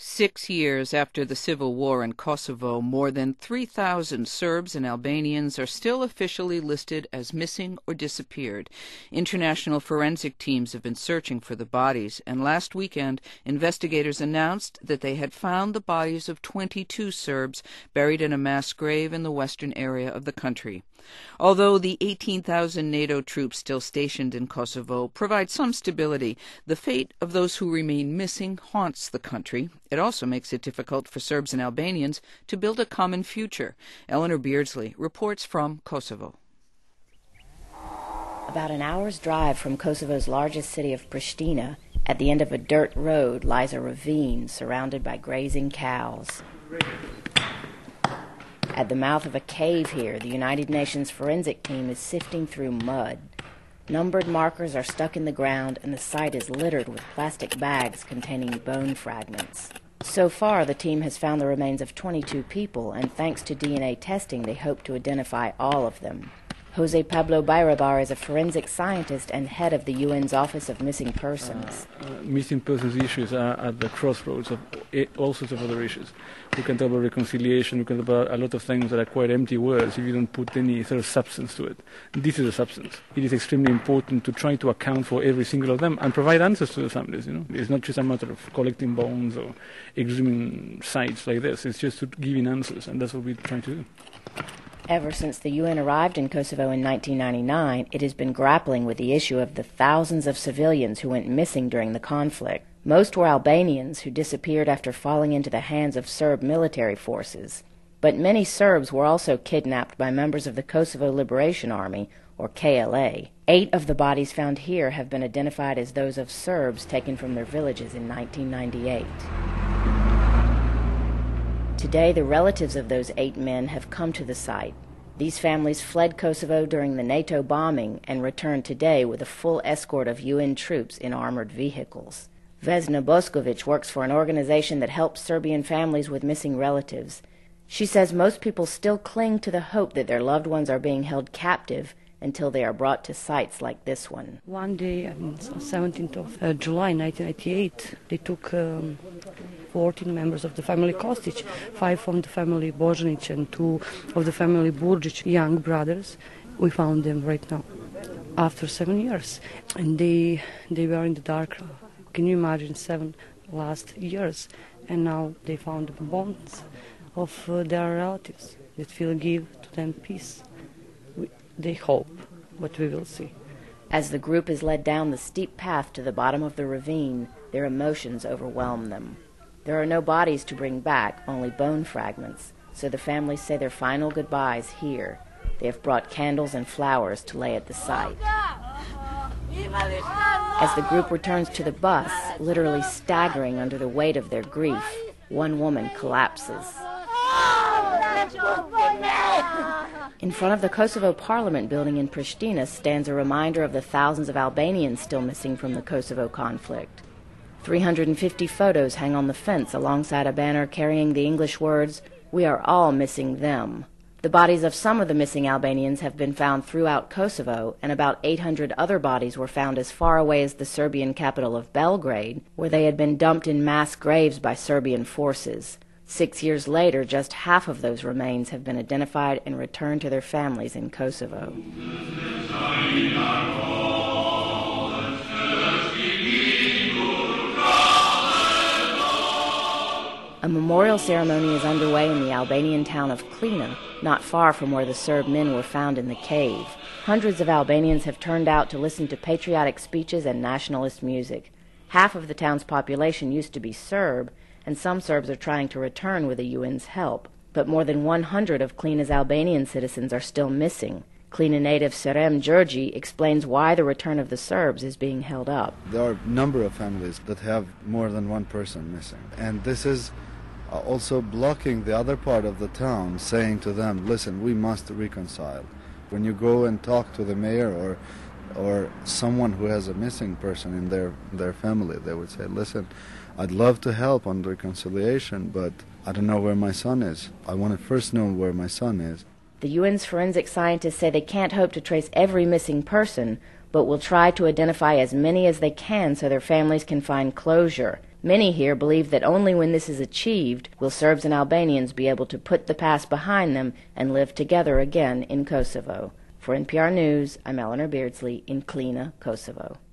6 years after the civil war in Kosovo, more than 3,000 Serbs and Albanians are still officially listed as missing or disappeared. International forensic teams have been searching for the bodies, and last weekend, investigators announced that they had found the bodies of 22 Serbs buried in a mass grave in the western area of the country. Although the 18,000 NATO troops still stationed in Kosovo provide some stability, the fate of those who remain missing haunts the country. It also makes it difficult for Serbs and Albanians to build a common future. Eleanor Beardsley reports from Kosovo. About an hour's drive from Kosovo's largest city of Pristina, at the end of a dirt road lies a ravine surrounded by grazing cows. At the mouth of a cave here, the United Nations forensic team is sifting through mud. Numbered markers are stuck in the ground, and the site is littered with plastic bags containing bone fragments. So far, the team has found the remains of 22 people, and thanks to DNA testing, they hope to identify all of them. Jose Pablo Bayrabar is a forensic scientist and head of the UN's Office of Missing Persons. Missing persons issues are at the crossroads of all sorts of other issues. We can talk about reconciliation, we can talk about a lot of things that are quite empty words if you don't put any sort of substance to it. This is a substance. It is extremely important to try to account for every single of them and provide answers to the families. It's not just a matter of collecting bones or exhuming sites like this. It's just to giving answers, and that's what we're trying to do. Ever since the UN arrived in Kosovo in 1999, it has been grappling with the issue of the thousands of civilians who went missing during the conflict. Most were Albanians who disappeared after falling into the hands of Serb military forces. But many Serbs were also kidnapped by members of the Kosovo Liberation Army, or KLA. 8 of the bodies found here have been identified as those of Serbs taken from their villages in 1998. Today, the relatives of those 8 men have come to the site. These families fled Kosovo during the NATO bombing and returned today with a full escort of UN troops in armored vehicles. Vesna Boskovic works for an organization that helps Serbian families with missing relatives. She says most people still cling to the hope that their loved ones are being held captive until they are brought to sites like this one. One day, on 17th of July 1998, they took 14 members of the family Kostić, 5 from the family Božanić and 2 of the family Burđić, young brothers. We found them right now, after 7 years. And they were in the dark. Can you imagine 7 last years? And now they found the bones of their relatives that will give to them peace. They hope, but we will see. As the group is led down the steep path to the bottom of the ravine, their emotions overwhelm them. There are no bodies to bring back, only bone fragments, so the families say their final goodbyes here. They have brought candles and flowers to lay at the site. As the group returns to the bus, literally staggering under the weight of their grief, one woman collapses. In front of the Kosovo Parliament building in Pristina stands a reminder of the thousands of Albanians still missing from the Kosovo conflict. 350 photos hang on the fence alongside a banner carrying the English words, "We are all missing them." The bodies of some of the missing Albanians have been found throughout Kosovo, and about 800 other bodies were found as far away as the Serbian capital of Belgrade, where they had been dumped in mass graves by Serbian forces. 6 years later, just half of those remains have been identified and returned to their families in Kosovo. A memorial ceremony is underway in the Albanian town of Klina, not far from where the Serb men were found in the cave. Hundreds of Albanians have turned out to listen to patriotic speeches and nationalist music. Half of the town's population used to be Serb, and some Serbs are trying to return with the UN's help. But more than 100 of Klina's Albanian citizens are still missing. Klina native Serem Georgi explains why the return of the Serbs is being held up. There are a number of families that have more than one person missing, and this is also blocking the other part of the town, saying to them, listen, we must reconcile. When you go and talk to the mayor or someone who has a missing person in their family, they would say, listen, I'd love to help on reconciliation, but I don't know where my son is. I want to first know where my son is. The UN's forensic scientists say they can't hope to trace every missing person, but will try to identify as many as they can so their families can find closure. Many here believe that only when this is achieved will Serbs and Albanians be able to put the past behind them and live together again in Kosovo. For NPR News, I'm Eleanor Beardsley in Klina, Kosovo.